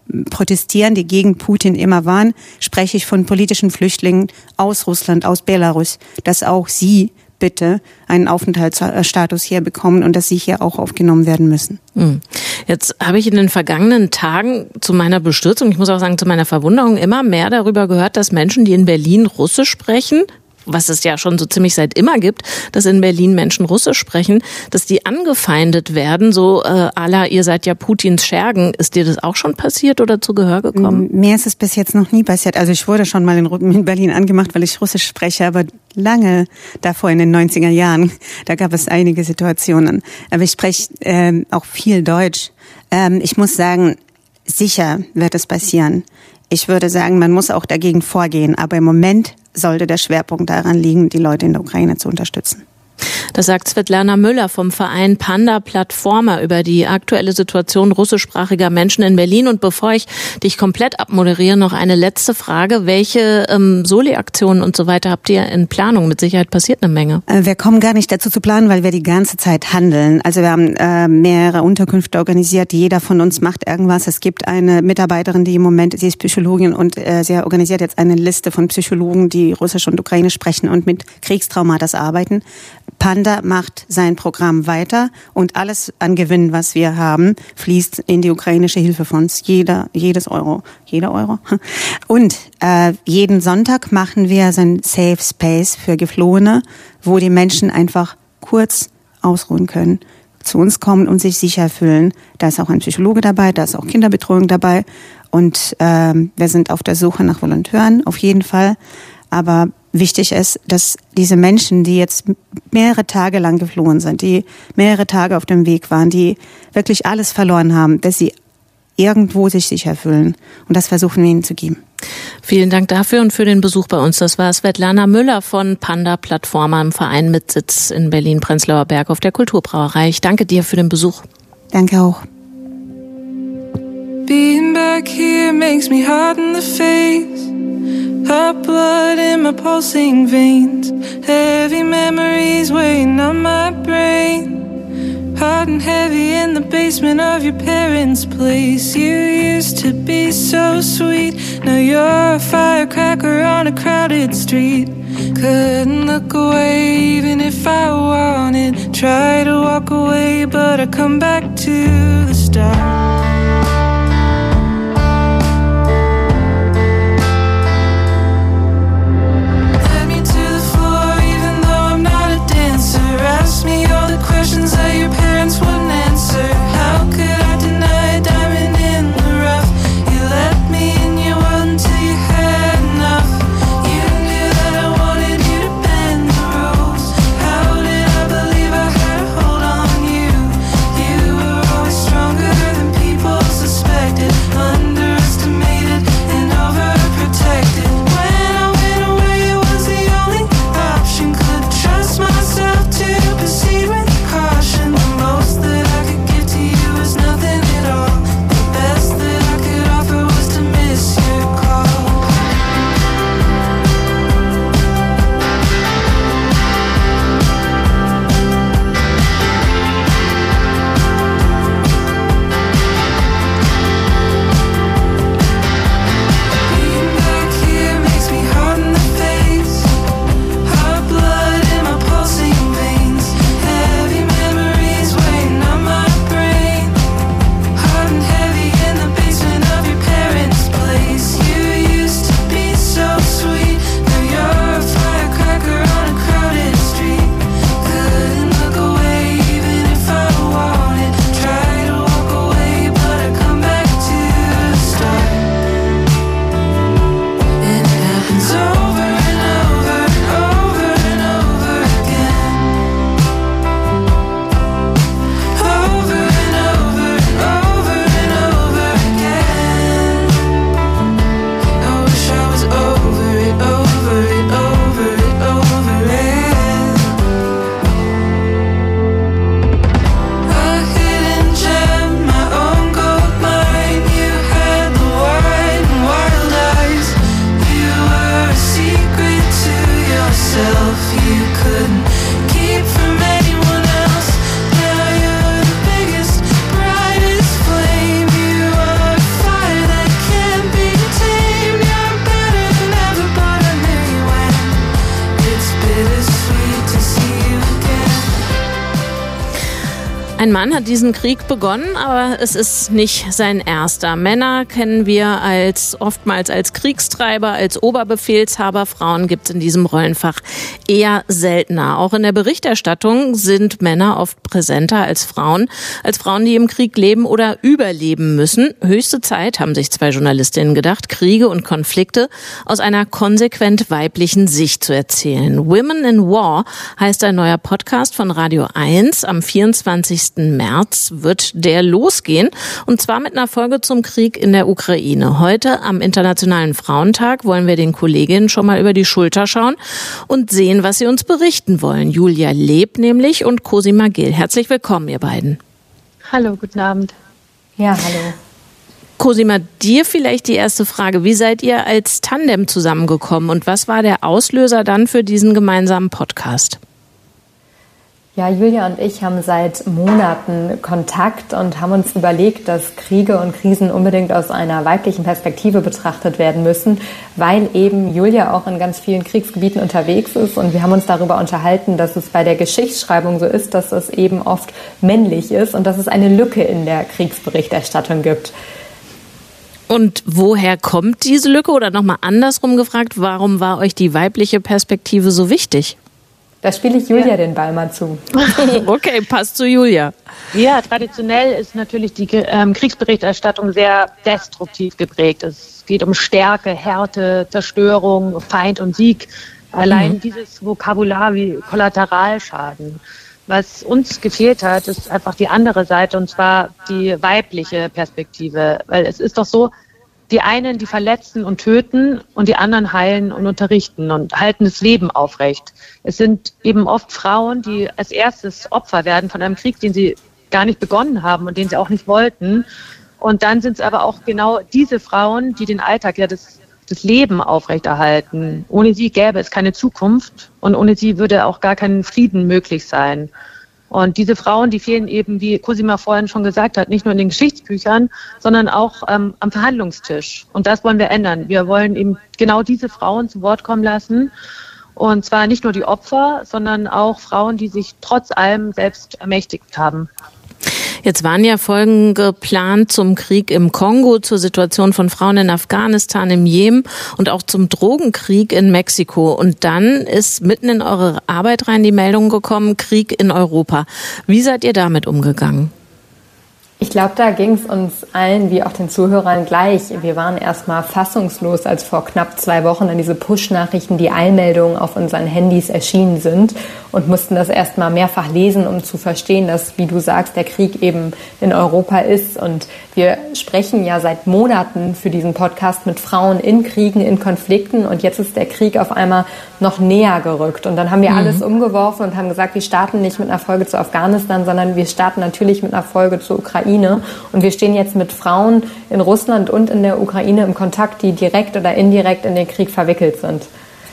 protestieren, die gegen Putin immer waren, spreche ich von politischen Flüchtlingen aus Russland, aus Belarus, dass auch sie bitte einen Aufenthaltsstatus hier bekommen und dass sie hier auch aufgenommen werden müssen. Jetzt habe ich in den vergangenen Tagen zu meiner Bestürzung, ich muss auch sagen zu meiner Verwunderung, immer mehr darüber gehört, dass Menschen, die in Berlin Russisch sprechen, was es ja schon so ziemlich seit immer gibt, dass in Berlin Menschen Russisch sprechen, dass die angefeindet werden, so äh, à la, ihr seid ja Putins Schergen. Ist dir das auch schon passiert oder zu Gehör gekommen? Mir ist es bis jetzt noch nie passiert. Also ich wurde schon mal in, in Berlin angemacht, weil ich Russisch spreche, aber lange davor in den neunziger Jahren, da gab es einige Situationen. Aber ich spreche ähm, auch viel Deutsch. Ähm, ich muss sagen, sicher wird es passieren. Ich würde sagen, man muss auch dagegen vorgehen, aber im Moment sollte der Schwerpunkt daran liegen, die Leute in der Ukraine zu unterstützen. Das sagt Svetlana Müller vom Verein Panda Plattformer über die aktuelle Situation russischsprachiger Menschen in Berlin. Und bevor ich dich komplett abmoderiere, noch eine letzte Frage. Welche ähm, Soli-Aktionen und so weiter habt ihr in Planung? Mit Sicherheit passiert eine Menge. Wir kommen gar nicht dazu zu planen, weil wir die ganze Zeit handeln. Also wir haben äh, mehrere Unterkünfte organisiert. Jeder von uns macht irgendwas. Es gibt eine Mitarbeiterin, die im Moment, sie ist Psychologin und äh, sie organisiert jetzt eine Liste von Psychologen, die Russisch und Ukrainisch sprechen und mit Kriegstraumata arbeiten. Panda macht sein Programm weiter und alles an Gewinn, was wir haben, fließt in die ukrainische Hilfefonds. Jeder, jedes Euro, jeder Euro. Und äh, jeden Sonntag machen wir so ein Safe Space für Geflohene, wo die Menschen einfach kurz ausruhen können, zu uns kommen und sich sicher fühlen. Da ist auch ein Psychologe dabei, da ist auch Kinderbetreuung dabei und äh, wir sind auf der Suche nach Volonteuren, auf jeden Fall. Aber wichtig ist, dass diese Menschen, die jetzt mehrere Tage lang geflohen sind, die mehrere Tage auf dem Weg waren, die wirklich alles verloren haben, dass sie irgendwo sich sicher fühlen. Und das versuchen wir ihnen zu geben. Vielen Dank dafür und für den Besuch bei uns. Das war Svetlana Müller von Panda Plattformer im Verein mit Sitz in Berlin-Prenzlauer Berg auf der Kulturbrauerei. Ich danke dir für den Besuch. Danke auch. Being back here makes me hot in the face. Hot blood in my pulsing veins. Heavy memories weighing on my brain. Hot and heavy in the basement of your parents' place. You used to be so sweet. Now you're a firecracker on a crowded street. Couldn't look away even if I wanted. Try to walk away but I come back to the start. Ask me all the questions that your parents wouldn't answer. How could I deny a diamond in the rough? You let me in your world until you had enough. You knew that I wanted you to bend the rules. How did I believe I had a hold on you? You were always stronger than people suspected. Underestimated and overprotected. When I went away it was the only option. Could trust myself to proceed with caution. The Ein Mann hat diesen Krieg begonnen, aber es ist nicht sein erster. Männer kennen wir als oftmals als Kriegstreiber, als Oberbefehlshaber. Frauen gibt es in diesem Rollenfach eher seltener. Auch in der Berichterstattung sind Männer oft präsenter als Frauen, als Frauen, die im Krieg leben oder überleben müssen. Höchste Zeit, haben sich zwei Journalistinnen gedacht, Kriege und Konflikte aus einer konsequent weiblichen Sicht zu erzählen. Women in War heißt ein neuer Podcast von Radio eins. Am vierundzwanzigsten März wird der losgehen, und zwar mit einer Folge zum Krieg in der Ukraine. Heute am Internationalen Frauentag wollen wir den Kolleginnen schon mal über die Schulter schauen und sehen, was sie uns berichten wollen. Julia Leb nämlich und Cosima Gill. Herzlich willkommen, ihr beiden. Hallo, guten Abend. Ja, hallo. Cosima, dir vielleicht die erste Frage. Wie seid ihr als Tandem zusammengekommen und was war der Auslöser dann für diesen gemeinsamen Podcast? Ja, Julia und ich haben seit Monaten Kontakt und haben uns überlegt, dass Kriege und Krisen unbedingt aus einer weiblichen Perspektive betrachtet werden müssen, weil eben Julia auch in ganz vielen Kriegsgebieten unterwegs ist, und wir haben uns darüber unterhalten, dass es bei der Geschichtsschreibung so ist, dass es eben oft männlich ist und dass es eine Lücke in der Kriegsberichterstattung gibt. Und woher kommt diese Lücke? Oder nochmal andersrum gefragt, warum war euch die weibliche Perspektive so wichtig? Da spiele ich Julia ja. den Ball mal zu. Okay, passt zu Julia. Ja, traditionell ist natürlich die ähm, Kriegsberichterstattung sehr destruktiv geprägt. Es geht um Stärke, Härte, Zerstörung, Feind und Sieg. Allein mhm. dieses Vokabular wie Kollateralschaden. Was uns gefehlt hat, ist einfach die andere Seite, und zwar die weibliche Perspektive. Weil es ist doch so, die einen, die verletzen und töten, und die anderen heilen und unterrichten und halten das Leben aufrecht. Es sind eben oft Frauen, die als erstes Opfer werden von einem Krieg, den sie gar nicht begonnen haben und den sie auch nicht wollten. Und dann sind es aber auch genau diese Frauen, die den Alltag, ja das, das Leben aufrechterhalten. Ohne sie gäbe es keine Zukunft, und ohne sie würde auch gar kein Frieden möglich sein. Und diese Frauen, die fehlen eben, wie Cosima vorhin schon gesagt hat, nicht nur in den Geschichtsbüchern, sondern auch ähm, am Verhandlungstisch. Und das wollen wir ändern. Wir wollen eben genau diese Frauen zu Wort kommen lassen. Und zwar nicht nur die Opfer, sondern auch Frauen, die sich trotz allem selbst ermächtigt haben. Jetzt waren ja Folgen geplant zum Krieg im Kongo, zur Situation von Frauen in Afghanistan, im Jemen und auch zum Drogenkrieg in Mexiko. Und dann ist mitten in eure Arbeit rein die Meldung gekommen, Krieg in Europa. Wie seid ihr damit umgegangen? Ich glaube, da ging es uns allen wie auch den Zuhörern gleich. Wir waren erstmal fassungslos, als vor knapp zwei Wochen dann diese Push-Nachrichten, die Eilmeldungen auf unseren Handys erschienen sind, und mussten das erstmal mehrfach lesen, um zu verstehen, dass, wie du sagst, der Krieg eben in Europa ist. Und wir sprechen ja seit Monaten für diesen Podcast mit Frauen in Kriegen, in Konflikten, und jetzt ist der Krieg auf einmal noch näher gerückt. Und dann haben wir mhm. alles umgeworfen und haben gesagt, wir starten nicht mit einer Folge zu Afghanistan, sondern wir starten natürlich mit einer Folge zur Ukraine. Und wir stehen jetzt mit Frauen in Russland und in der Ukraine im Kontakt, die direkt oder indirekt in den Krieg verwickelt sind.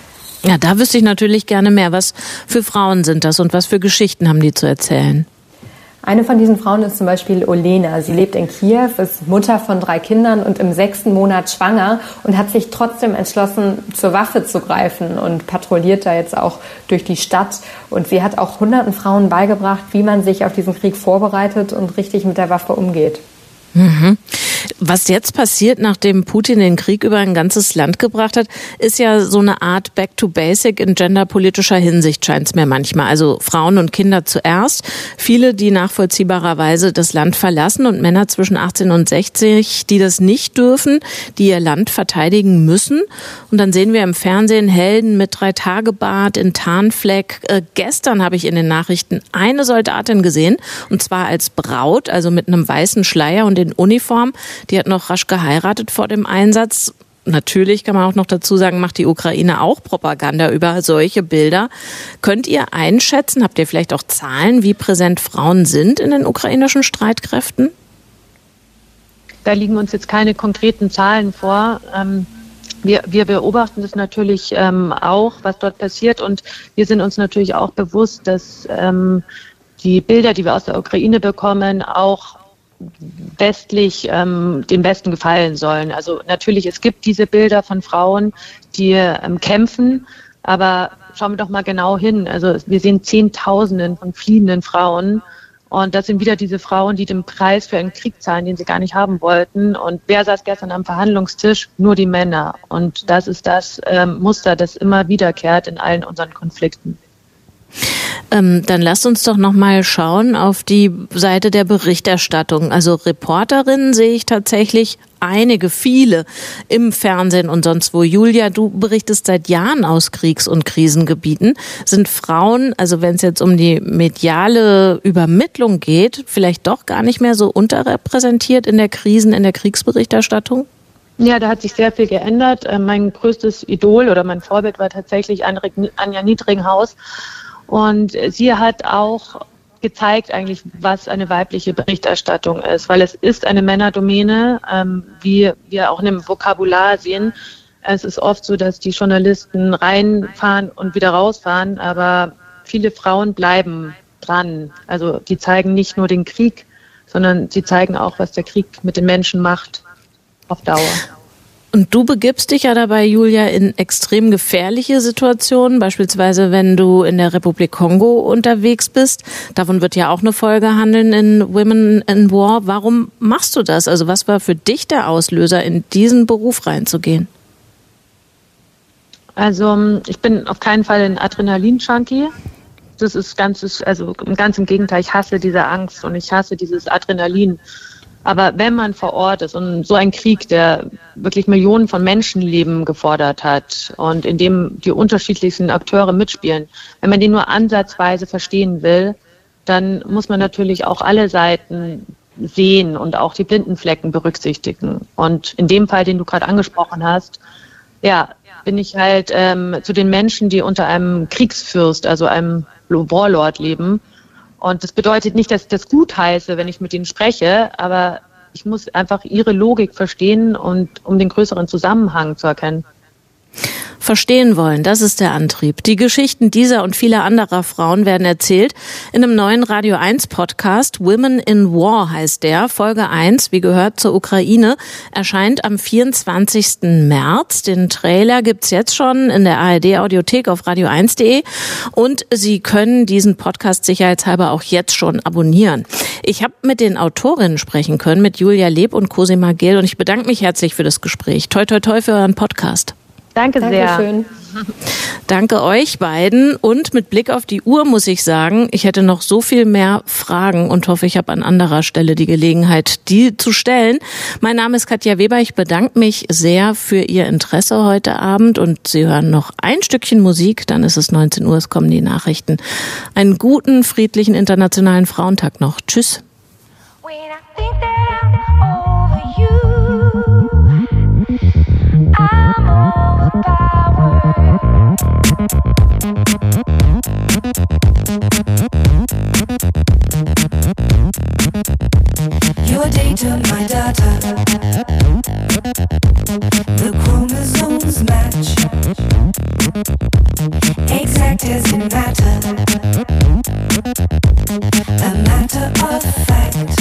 Ja, da wüsste ich natürlich gerne mehr. Was für Frauen sind das und was für Geschichten haben die zu erzählen? Eine von diesen Frauen ist zum Beispiel Olena. Sie lebt in Kiew, ist Mutter von drei Kindern und im sechsten Monat schwanger und hat sich trotzdem entschlossen, zur Waffe zu greifen und patrouilliert da jetzt auch durch die Stadt. Und sie hat auch hunderten Frauen beigebracht, wie man sich auf diesen Krieg vorbereitet und richtig mit der Waffe umgeht. Mhm. Was jetzt passiert, nachdem Putin den Krieg über ein ganzes Land gebracht hat, ist ja so eine Art Back to Basic in genderpolitischer Hinsicht, scheint es mir manchmal. Also Frauen und Kinder zuerst. Viele, die nachvollziehbarerweise das Land verlassen, und Männer zwischen achtzehn und sechzig, die das nicht dürfen, die ihr Land verteidigen müssen. Und dann sehen wir im Fernsehen Helden mit Drei-Tage-Bart in Tarnfleck. Äh, gestern habe ich in den Nachrichten eine Soldatin gesehen, und zwar als Braut, also mit einem weißen Schleier und in Uniform. Die hat noch rasch geheiratet vor dem Einsatz. Natürlich kann man auch noch dazu sagen, macht die Ukraine auch Propaganda über solche Bilder. Könnt ihr einschätzen, habt ihr vielleicht auch Zahlen, wie präsent Frauen sind in den ukrainischen Streitkräften? Da liegen uns jetzt keine konkreten Zahlen vor. Ähm, wir, wir beobachten das natürlich ähm, auch, was dort passiert. Und wir sind uns natürlich auch bewusst, dass ähm, die Bilder, die wir aus der Ukraine bekommen, auch westlich ähm, dem Westen gefallen sollen. Also natürlich, es gibt diese Bilder von Frauen, die ähm, kämpfen, aber schauen wir doch mal genau hin. Also wir sehen Zehntausenden von fliehenden Frauen Und das sind wieder diese Frauen, die den Preis für einen Krieg zahlen, den sie gar nicht haben wollten. Und wer saß gestern am Verhandlungstisch? Nur die Männer. Und das ist das ähm, Muster, das immer wiederkehrt in allen unseren Konflikten. Ähm, dann lasst uns doch noch mal schauen auf die Seite der Berichterstattung. Also Reporterinnen sehe ich tatsächlich einige, viele im Fernsehen und sonst wo. Julia, du berichtest seit Jahren aus Kriegs- und Krisengebieten. Sind Frauen, also wenn es jetzt um die mediale Übermittlung geht, vielleicht doch gar nicht mehr so unterrepräsentiert in der Krisen-, in der Kriegsberichterstattung? Ja, da hat sich sehr viel geändert. Mein größtes Idol oder mein Vorbild war tatsächlich Anja Niedringhaus. Und sie hat auch gezeigt eigentlich, was eine weibliche Berichterstattung ist, weil es ist eine Männerdomäne, ähm, wie wir auch in dem Vokabular sehen. Es ist oft so, dass die Journalisten reinfahren und wieder rausfahren, aber viele Frauen bleiben dran. Also die zeigen nicht nur den Krieg, sondern sie zeigen auch, was der Krieg mit den Menschen macht auf Dauer. Und du begibst dich ja dabei, Julia, in extrem gefährliche Situationen, beispielsweise wenn du in der Republik Kongo unterwegs bist. Davon wird ja auch eine Folge handeln in Women in War. Warum machst du das? Also was war für dich der Auslöser, in diesen Beruf reinzugehen? Also ich bin auf keinen Fall ein Adrenalin-Junkie. Das ist ganz, also ganz im Gegenteil, ich hasse diese Angst und ich hasse dieses Adrenalin. Aber wenn man vor Ort ist und so ein Krieg, der wirklich Millionen von Menschenleben gefordert hat und in dem die unterschiedlichsten Akteure mitspielen, wenn man den nur ansatzweise verstehen will, dann muss man natürlich auch alle Seiten sehen und auch die blinden Flecken berücksichtigen. Und in dem Fall, den du gerade angesprochen hast, ja, bin ich halt ähm, zu den Menschen, die unter einem Kriegsfürst, also einem Warlord leben. Und das bedeutet nicht, dass ich das gut heiße, wenn ich mit ihnen spreche, aber ich muss einfach ihre Logik verstehen und um den größeren Zusammenhang zu erkennen. Verstehen wollen, das ist der Antrieb. Die Geschichten dieser und vieler anderer Frauen werden erzählt in einem neuen Radio eins Podcast. Women in War heißt der. Folge eins, wie gehört, zur Ukraine, erscheint am vierundzwanzigsten März. Den Trailer gibt's jetzt schon in der A R D-Audiothek auf radio eins punkt de und Sie können diesen Podcast sicherheitshalber auch jetzt schon abonnieren. Ich habe mit den Autorinnen sprechen können, mit Julia Leeb und Cosima Gehl, und ich bedanke mich herzlich für das Gespräch. Toi, toi, toi für euren Podcast. Danke sehr. Dankeschön. Danke euch beiden, und mit Blick auf die Uhr muss ich sagen, ich hätte noch so viel mehr Fragen und hoffe, ich habe an anderer Stelle die Gelegenheit, die zu stellen. Mein Name ist Katja Weber, ich bedanke mich sehr für Ihr Interesse heute Abend und Sie hören noch ein Stückchen Musik, dann ist es neunzehn Uhr, es kommen die Nachrichten. Einen guten, friedlichen Internationalen Frauentag noch. Tschüss. Your data, my data. The chromosomes match. Exact as in matter. A matter of fact.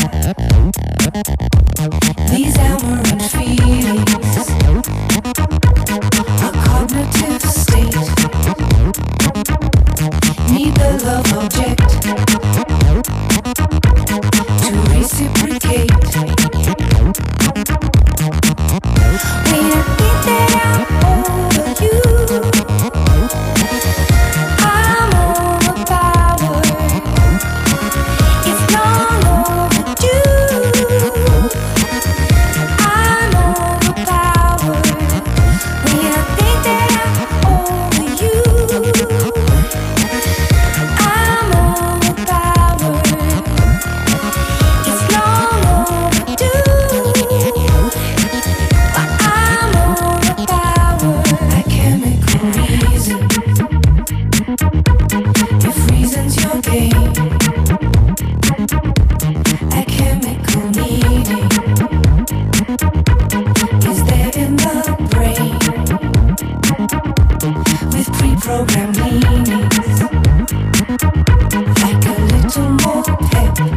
These aberrant feelings. A cognitive state. Need the love object to reciprocate. When I think that I'm over you, I'm overpowered. It's long overdue. I'm overpowered. When I think that I'm over you, I'm overpowered. It's long overdue, but I'm overpowered. A chemical reason, if reason's your game. A chemical meaning is there in the brain, with pre-programmed meanings, like a little more pep